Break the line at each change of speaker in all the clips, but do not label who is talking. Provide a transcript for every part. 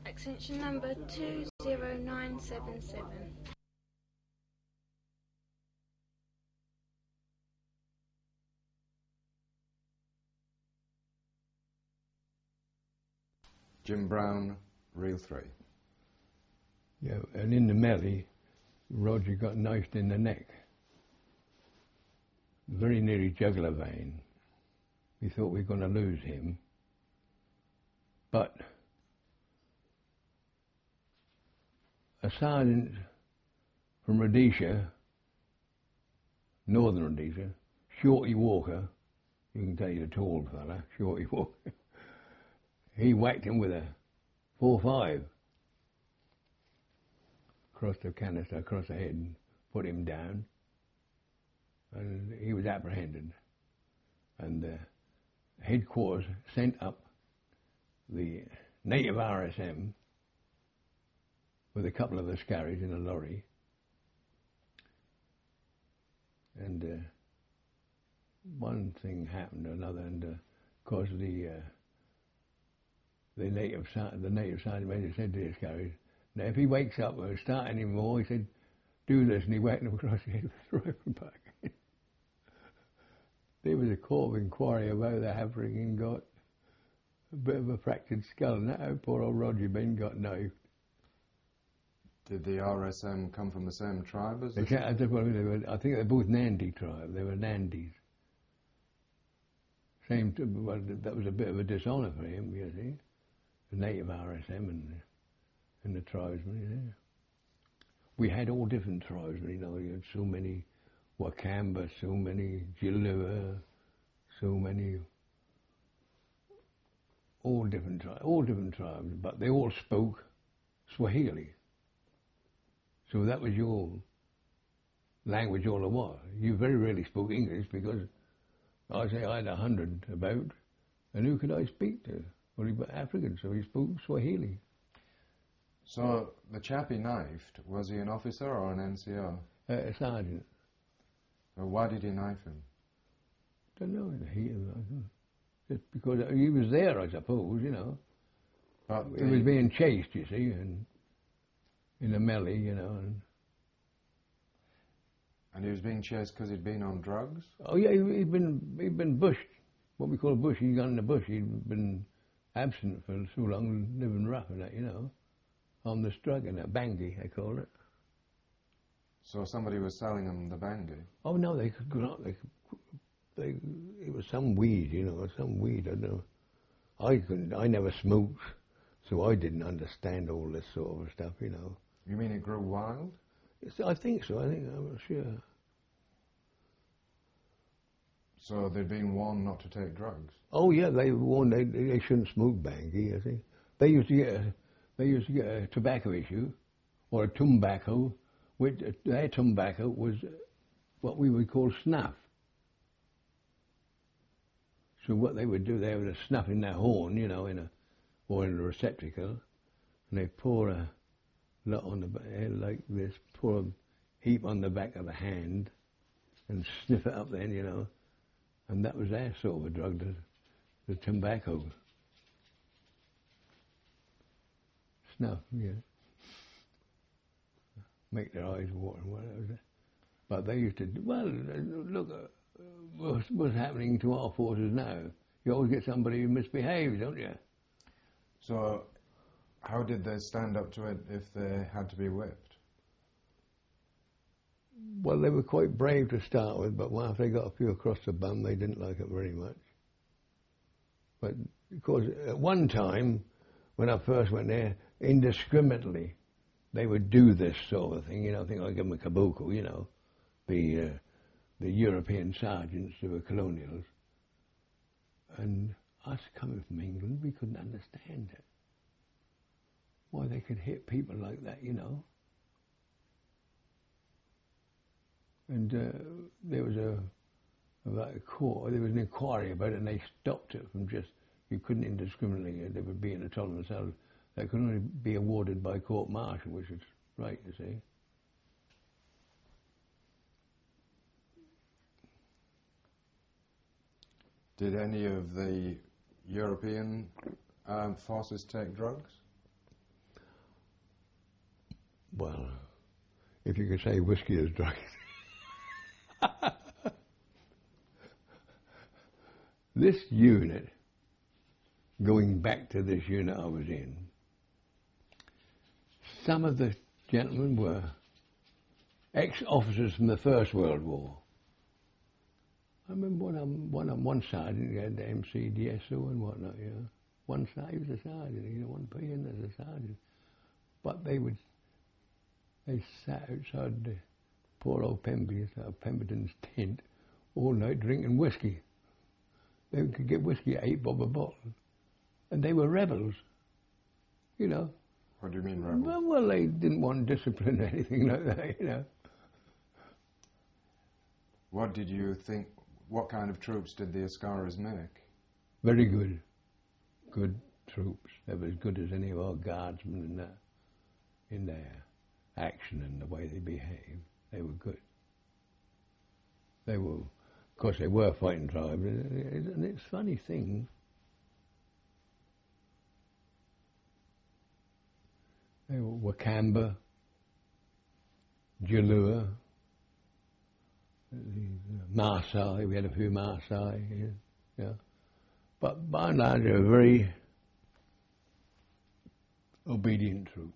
Extension number 20977.
Jim Brown, reel 3.
Yeah, and in the melee, Roger got knifed in the neck, very near his jugular vein. We thought we were going to lose him, but a sergeant from Rhodesia, northern Rhodesia, Shorty Walker, you can tell you're a tall fella, Shorty Walker, he whacked him with a 4-5 across the canister, across the head, and put him down, and he was apprehended. And headquarters sent up the native RSM with a couple of the Scarries in a lorry, and one thing happened to another, and of course the native sergeant major said to the Scarries, now if he wakes up or start any more, he said, do this, and he whacked him across the head with a rifle back. There was a court of inquiry about the Havering got a bit of a fractured skull, and that how poor old Roger Ben got knifed.
Did the RSM come from the same tribe as
I think they're both Nandi tribe. They were Nandis. Well, that was a bit of a dishonour for him, you see. The native RSM and the tribesmen, yeah. We had all different tribesmen, you know. You had so many Wakamba, so many Jiliwa, so many, all different tribes, but they all spoke Swahili. So that was your language all the while. You very rarely spoke English because I say I had 100 about, and who could I speak to? Only but Africans, so he spoke Swahili.
So the chap he knifed, was he an officer or an NCO?
A sergeant.
Well, why did he knife him?
Don't know. Just because he was there, I suppose, you know.
But
he was being chased, you see, and in a melee, you know.
And he was being chased because he'd been on drugs?
Oh yeah, he'd been bushed. What we call a bush. He got in the bush. He'd been absent for so long, living rough and that, you know, on this drug and that bangi, they call it.
So somebody was selling him the bangi?
Oh no, they could go out. It was some weed, you know, some weed. I don't know. I never smoked, so I didn't understand all this sort of stuff, you know.
You mean it grew wild?
I think so. I'm sure.
So they'd been warned not to take drugs?
Oh yeah, they were warned they shouldn't smoke bangi. I think they used to get a tobacco issue, or a tobacco. Which their tobacco was what we would call snuff. So what they would do, they would snuff in their horn, you know, or in a receptacle, and they pour a lot on the head like this, pour a heap on the back of the hand, and sniff it up then, you know, and that was their sort of a drug, the tobacco. Snuff, yeah. Make their eyes water and whatever. But they used to, well, look, what's happening to our forces now? You always get somebody who misbehaves, don't you?
So how did they stand up to it if they had to be whipped?
Well, they were quite brave to start with, but after they got a few across the bum, they didn't like it very much. But, of course, at one time, when I first went there, indiscriminately, they would do this sort of thing, you know. I think I give them a kabuki, you know, the European sergeants who were colonials. And us coming from England, we couldn't understand it. Why they could hit people like that, you know. And there was about a court, there was an inquiry about it, and they stopped it from just, you couldn't indiscriminately, they would be in a told themselves. That could only be awarded by court-martial, which is right, you see.
Did any of the European forces take drugs?
Well, if you could say whiskey is drunk. This unit, going back to this unit I was in, some of the gentlemen were ex-officers from the First World War. I remember one sergeant, you had the MCDSO and whatnot, you know. One side he was a sergeant, you know, one PN as a sergeant. But they sat outside the poor old Pemberton's tent all night drinking whiskey. They could get whiskey at £8 a bottle. And they were rebels, you know.
What do you mean rebels?
Well, they didn't want discipline or anything like that, you know.
What did you think, what kind of troops did the Askaris make?
Very good. Good troops. They were as good as any of our guardsmen in their action and the way they behaved. They were good. They were, of course, they were fighting tribes, and it's a funny thing. They were Wakamba, Jalua, Maasai. We had a few Maasai, yeah. But by and large, they were very obedient troops.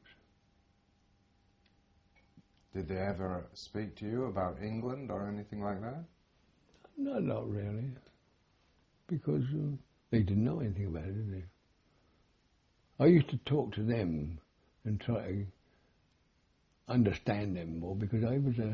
Did they ever speak to you about England or anything like that?
No, not really, because they didn't know anything about it, did they? I used to talk to them and try to understand them more because I was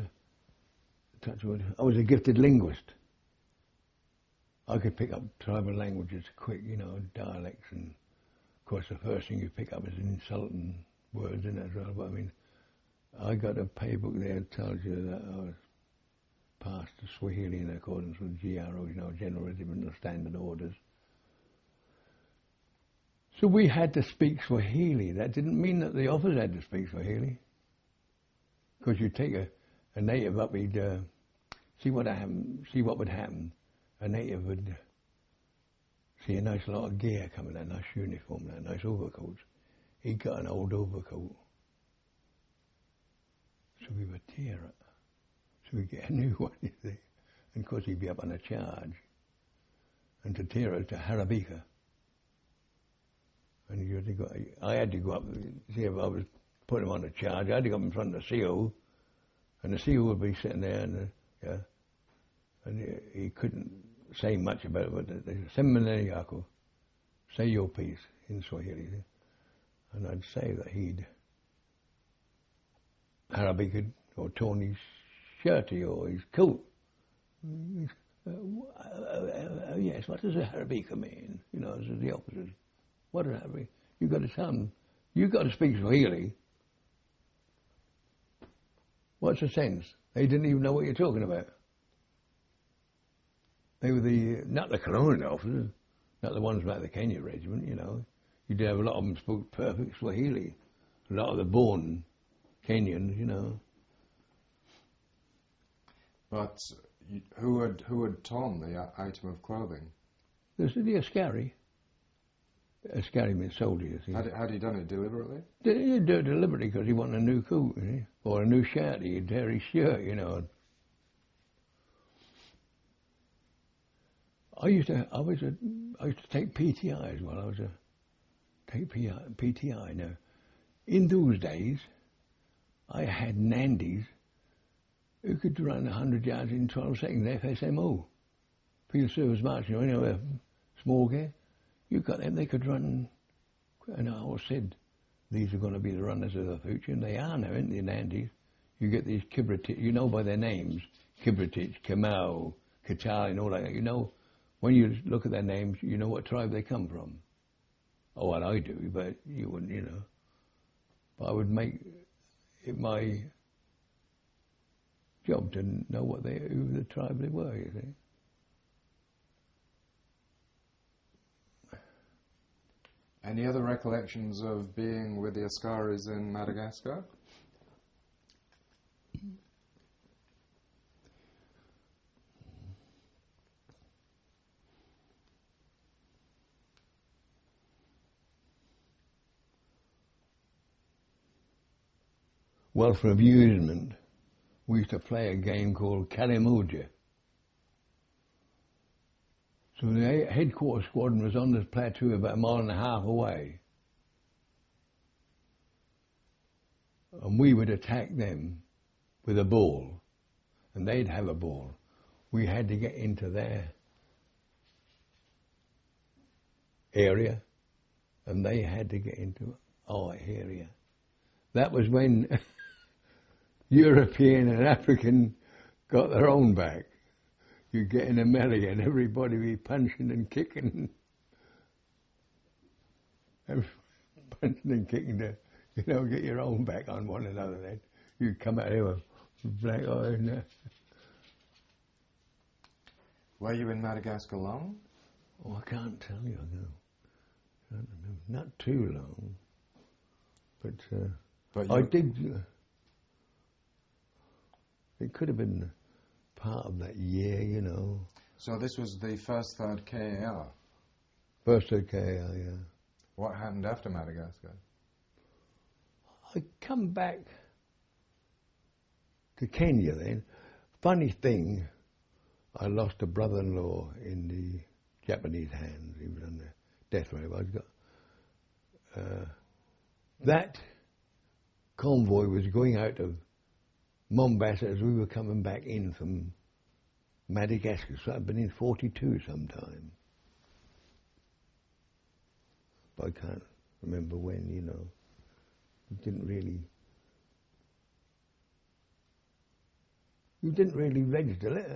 a gifted linguist. I could pick up tribal languages quick, you know, dialects, and of course the first thing you pick up is insulting words in it as well. But I mean, I got a paybook there that tells you that I was passed to Swahili in accordance with GRO, you know, General Regiment of Standard Orders. So we had to speak Swahili. That didn't mean that the officers had to speak Swahili. Because you take a native up, he'd see what would happen. A native would see a nice lot of gear coming, a nice uniform, a nice overcoat. He'd got an old overcoat. So we would tear it. So we'd get a new one, you see. And of course he'd be up on a charge. And to tear it to Harabika. And I had to go up, see if I was putting him on a charge. I had to go up in front of the CO. And the CO would be sitting there, and he couldn't say much about it, but they said, "Semene yako, say your piece," in Swahili. And I'd say that he'd Arabic or torn his shirty or his coat. Yes, what does Arabica mean? You know, as the opposite. What does Arabic? You've got to tell them, you've got to speak Swahili. What's the sense? They didn't even know what you're talking about. They were not the colonial officers, not the ones like the Kenya regiment, you know. You did have a lot of them spoke perfect Swahili. A lot of the born Kenyans, you know.
But who had torn the item of clothing?
This is the Askari. Askari means soldier, you see.
Had he done it deliberately?
He'd do it deliberately because he wanted a new coat, you see? Or a new shirt. He'd tear his shirt, you know. I used to take PTI as well. Take PTI now. In those days, I had Nandis who could run 100 yards in 12 seconds, FSMO. Field Service Marching, you know, small gear. You got them, they could run, and I always said, these are going to be the runners of the future, and they are now, aren't they, Nandis? You get these Kibritich, you know by their names, Kibritich, Kamau, Katali, and all that, you know. When you look at their names, you know what tribe they come from. Oh, well, I do, but you wouldn't, you know. But I would make it my job to know who the tribe they were, you see.
Any other recollections of being with the Askaris in Madagascar?
Well, for amusement, we used to play a game called Kalimuja. So the headquarters squadron was on this plateau about a mile and a half away. And we would attack them with a ball. And they'd have a ball. We had to get into their area. And they had to get into our area. That was when European and African got their own back. You get in a melee and everybody be punching and kicking. Punching and kicking to, get your own back on one another then. You come out here with black eye and that.
Were you in Madagascar long?
Oh, I can't tell you, no. I don't remember. Not too long. But I did. It could have been part of that year,
So this was the first third KAR?
First third KAR, yeah.
What happened after Madagascar?
I come back to Kenya then. Funny thing, I lost a brother-in-law in the Japanese hands. He was on the death row. I got that convoy was going out of Mombasa as we were coming back in from Madagascar. So I'd been in 42 sometime. But I can't remember when, You didn't really register.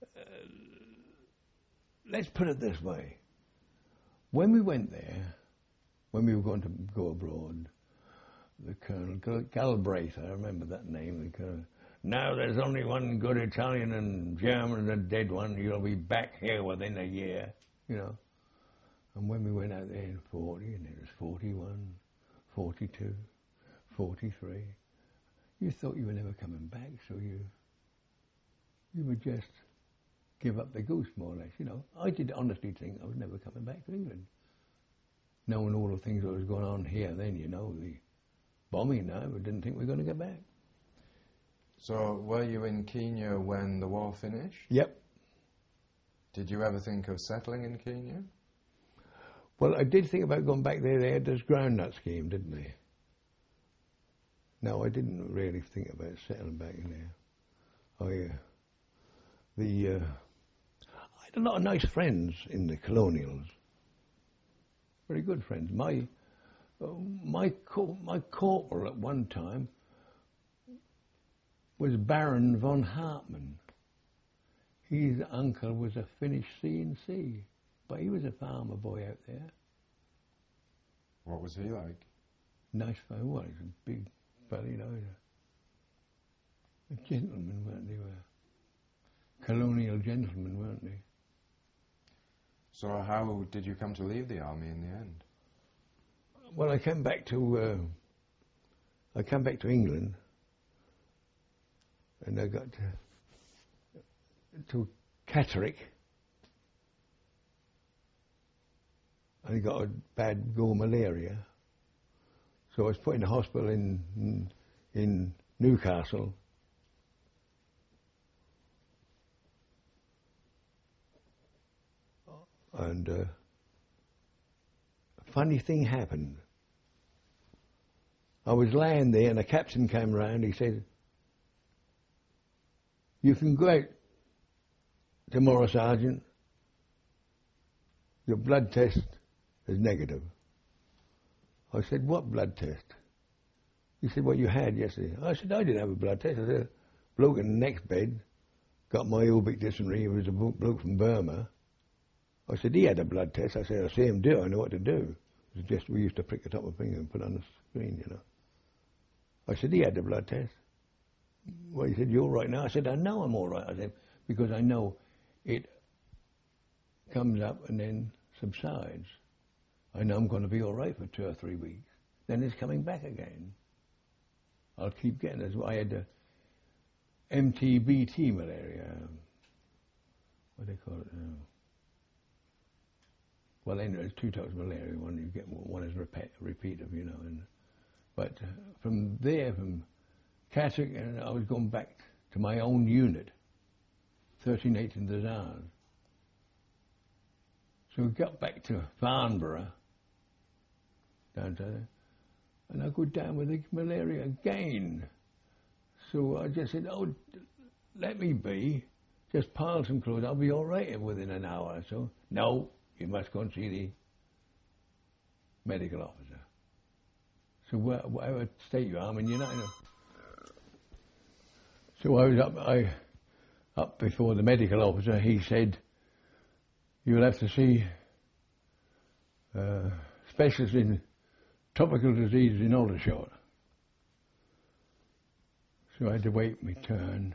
Let's put it this way. When we went there, when we were going to go abroad, the Colonel, Galbraith, I remember that name, the Colonel, now there's only one good Italian and German and a dead one, you'll be back here within a year, And when we went out there in 40, and it was 41, 42, 43, you thought you were never coming back, so you would just give up the ghost, more or less, I did honestly think I was never coming back to England. Knowing all the things that was going on here then, the bombing now, we didn't think we were going to get back.
So were you in Kenya when the war finished?
Yep.
Did you ever think of settling in Kenya?
Well, I did think about going back there. They had this groundnut scheme, didn't they? No, I didn't really think about settling back in there. I had a lot of nice friends in the colonials. Very good friends. My corporal at one time was Baron von Hartmann. His uncle was a Finnish C&C, but he was a farmer boy out there.
What was he like?
Nice fellow. Well, he was a big fellow, A gentleman, weren't they? Colonial gentlemen, weren't they?
So how did you come to leave the army in the end?
Well, I came back to England, and I got to Catterick, and I got a bad go malaria, so I was put in a hospital in Newcastle. And a funny thing happened. I was laying there and a captain came round. He said, "You can go out tomorrow, Sergeant. Your blood test is negative." I said, "What blood test?" He said, "What you had yesterday." I said, "I didn't have a blood test." I said, "Bloke in the next bed got myopic dysentery. He was a bloke from Burma." I said, "He had a blood test." I said, "I see him do it. I know what to do." It was just we used to prick the top of the finger and put it on the screen, I said, "He had the blood test." Well, he said, "You're all right now." I said, "I know I'm all right." I said, "Because I know it comes up and then subsides. I know I'm going to be all right for 2 or 3 weeks. Then it's coming back again. I'll keep getting it." I had MTBT malaria. What do they call it now? Well, then there's 2 types of malaria. One you get, one is repeative, but from there, from cassock, and I was going back to my own unit, 13th in the Hussars. So we got back to Farnborough, down there, and I go down with the malaria again. So I just said, oh, let me be, just pile some clothes, I'll be all right within an hour or so. No, you must go and see the medical officer. So whatever state you are, I mean, you're not in a... So I was up before the medical officer. He said, you'll have to see specialists in tropical diseases in Aldershot. So I had to wait my turn.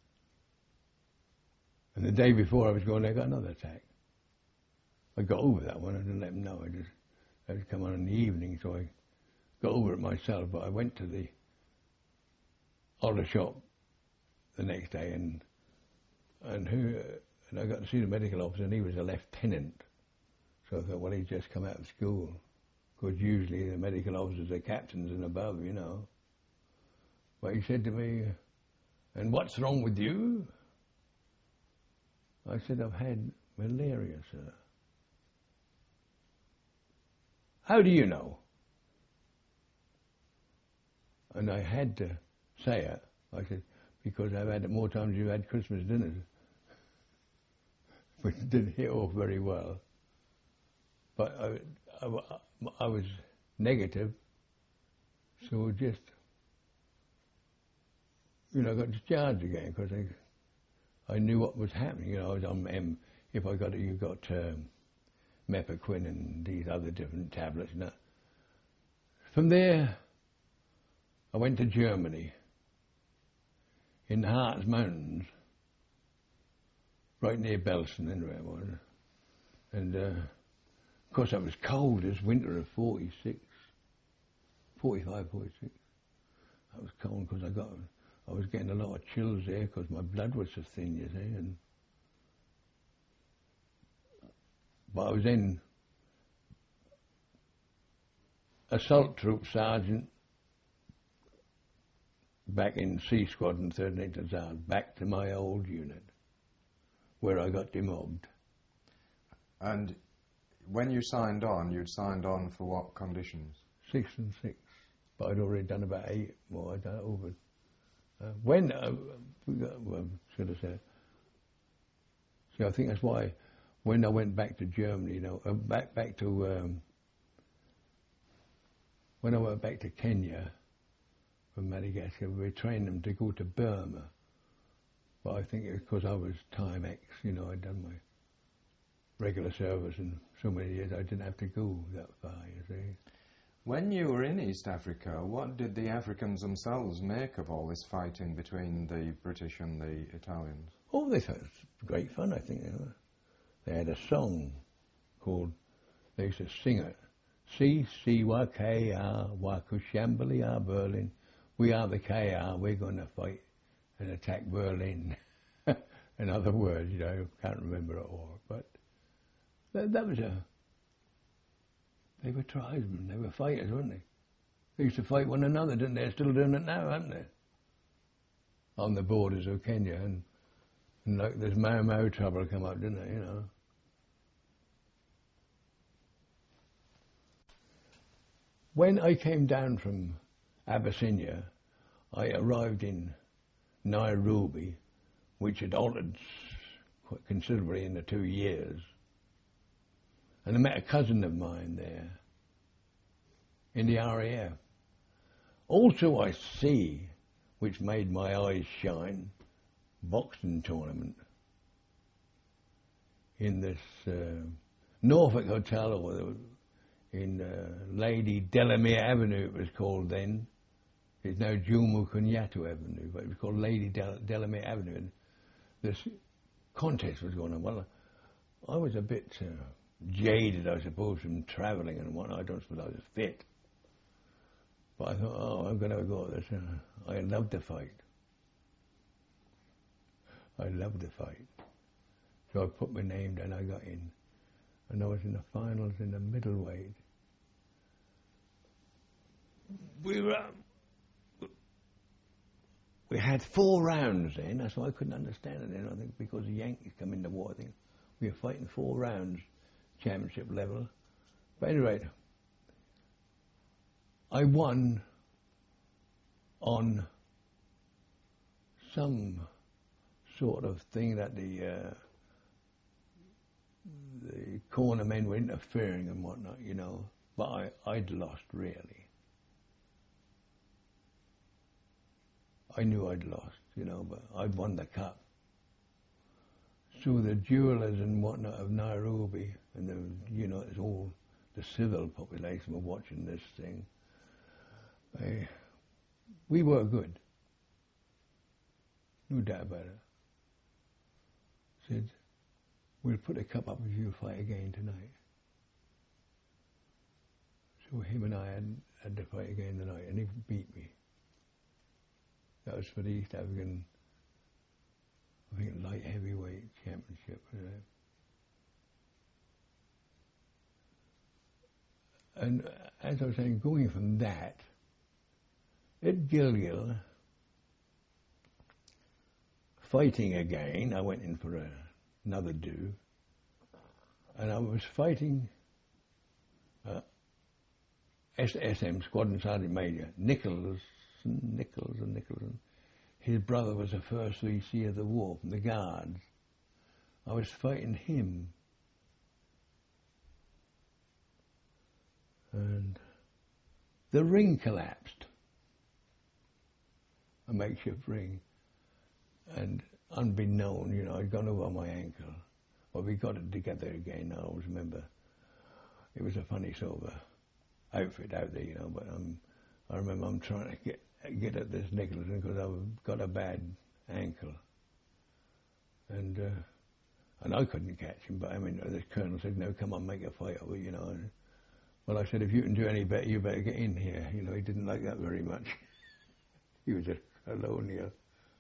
And the day before I was going, I got another attack. I got over that one. I didn't let them know. I had come on in the evening, so I got over it myself. But I went to the Aldershot the next day, and I got to see the medical officer, and he was a lieutenant. So I thought, well, he'd just come out of school. Because usually the medical officers are captains and above, you know. But he said to me, and what's wrong with you? I said, I've had malaria, sir. How do you know? And I had to say it. I said, because I've had it more times than you've had Christmas dinners. Which didn't hit off very well. But I was negative, so just, you know, I got discharged again because I knew what was happening. You know, I was on if I got it, you got Mepaquen and these other different tablets. And that. From there, I went to Germany, in the Harz Mountains, right near Belsen, anyway it was. And of course I was cold this winter of 45, 46. I was cold because I was getting a lot of chills there because my blood was so thin, you see. But I was in assault troop sergeant back in C Squadron, 13th Hussars, back to my old unit, where I got demobbed.
And when you signed on, you'd signed on for what conditions?
6 and 6, but I'd already done about 8 more. I'd done over. Should I say? See, I think that's why when I went back to Germany, you know, back to when I went back to Kenya from Madagascar, we trained them to go to Burma. But I think it was because I was Time X, you know, I'd done my regular service in so many years, I didn't have to go that far, you see.
When you were in East Africa, what did the Africans themselves make of all this fighting between the British and the Italians?
Oh, they thought it was great fun, I think. You know. They had a song called, they used to sing it, C-C-Y-K-R, Wakushambali, Berlin. We are the KR, we're going to fight and attack Berlin. In other words, you know, can't remember it all. But that was they were tribesmen, they were fighters, weren't they? They used to fight one another, didn't they? They're still doing it now, aren't they? On the borders of Kenya, and like there's Mau Mau trouble come up, didn't they, you know? When I came down from Abyssinia, I arrived in Nairobi, which had altered quite considerably in the 2 years. And I met a cousin of mine there in the RAF. Also I see, which made my eyes shine, boxing tournament in this Norfolk Hotel, or in Lady Delamere Avenue it was called then. It's now Jomo Kenyatta Avenue, but it was called Lady Delamere Avenue. And this contest was going on. Well, I was a bit jaded, I suppose, from travelling and whatnot. I don't suppose I was fit. But I thought, oh, I'm going to go at this. I love to fight. I love to fight. So I put my name down, I got in. And I was in the finals in the middleweight. We were we had 4 rounds then. That's why I couldn't understand it then. I think because the Yankees come in the war, I think we were fighting 4 rounds, championship level. But at any rate, I won on some sort of thing that the corner men were interfering and whatnot, you know. But I'd lost, really. I knew I'd lost, you know, but I'd won the cup. So the jewelers and whatnot of Nairobi, and the, you know, it's all the civil population were watching this thing. We were good. No doubt about it. Said, we'll put a cup up if you fight again tonight. So him and I had to fight again tonight, and he beat me. That was for the East African, I think, light heavyweight championship. You know. And as I was saying, going from that, at Gilgil, fighting again, I went in for another do, and I was fighting SM, Squadron Sergeant Major, Nicholson. His brother was the first VC of the war from the Guards. I was fighting him. And the ring collapsed. A makeshift ring. And unbeknown, you know, I'd gone over my ankle. But we got it together again. I always remember. It was a funny sort of outfit out there, you know, but I remember I'm trying to get at this Nicholson because I've got a bad ankle. And I couldn't catch him, but I mean, this colonel said, no, come on, make a fight of it, you know. And, well, I said, if you can do any better, you better get in here. You know, he didn't like that very much. He was just alone here.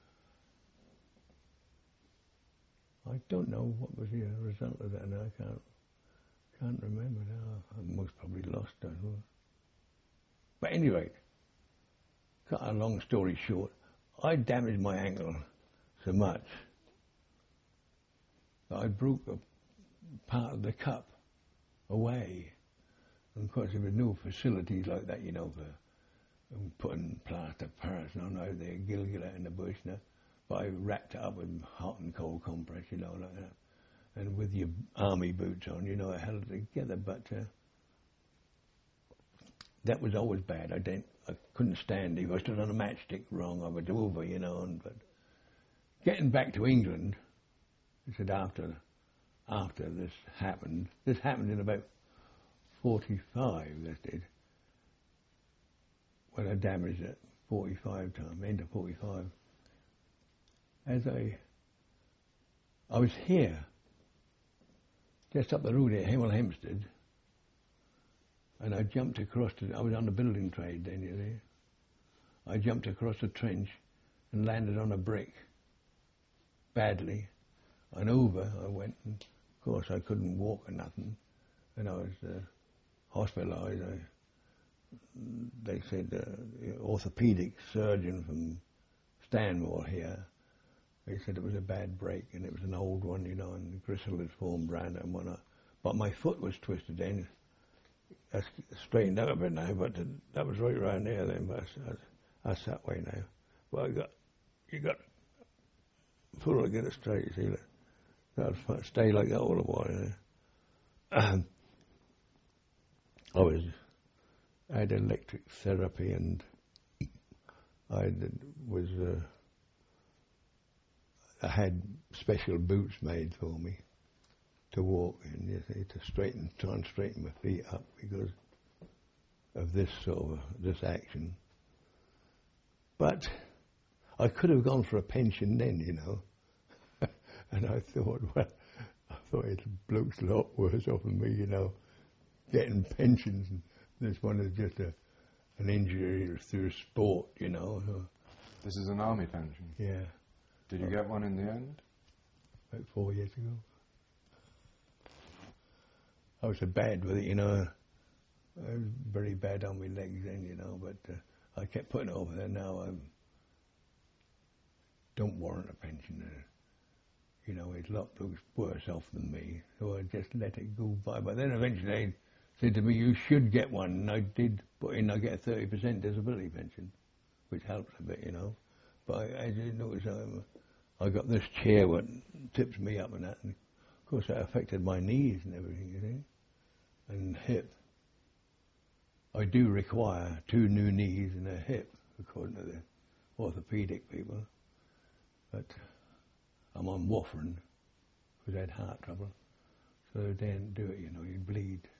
I don't know what was the result of that now. I can't remember now. I most probably lost that. But anyway, cut a long story short, I damaged my ankle so much that I broke a part of the cup away. And of course, there were no facilities like that, you know, for putting plaster Paris on out there, Gilgil in the bush, you know. But I wrapped it up with hot and cold compress, you know, like that. And with your army boots on, you know, I held it together. But that was always bad. I couldn't stand it. If I stood on a matchstick wrong, I was over, you know. But getting back to England, I said after this happened in about 45, this did, when I damaged it 45 times, end of 45. As I was here, just up the road here, Hemel Hempstead, and I jumped across I was on the building trade then, you know. I jumped across the trench and landed on a brick, badly, and over I went, and of course I couldn't walk or nothing, and I was hospitalised. They said the orthopaedic surgeon from Stanmore here, they said it was a bad break and it was an old one, you know, and gristle had formed round it and whatnot. But my foot was twisted then. That's straightened out a bit now, but that was right around there then, but that's that way now. Well, you got full to get it straight, you see. That'll stay like that all the while, you know. I had electric therapy and I had special boots made for me to walk in, you see, to try and straighten my feet up because of this action. But I could have gone for a pension then, you know. And I thought it blokes a lot worse off than me, you know, getting pensions. And this one is just an injury through sport, you know.
This is an army pension?
Yeah.
Did you get one in the end?
About 4 years ago. I was so bad with it, you know. I was very bad on my legs then, you know, but I kept putting it over there. Now don't warrant a pension. You know, his lot looks worse off than me, so I just let it go by. But then eventually they said to me, you should get one, and I did put in, I get a 30% disability pension, which helps a bit, you know. But as you notice, I got this chair what tips me up and that, and of course that affected my knees and everything, you see, and hip. I do require 2 new knees and a hip, according to the orthopedic people, but I'm on warfarin because I had heart trouble, so they didn't do it, you know, you bleed.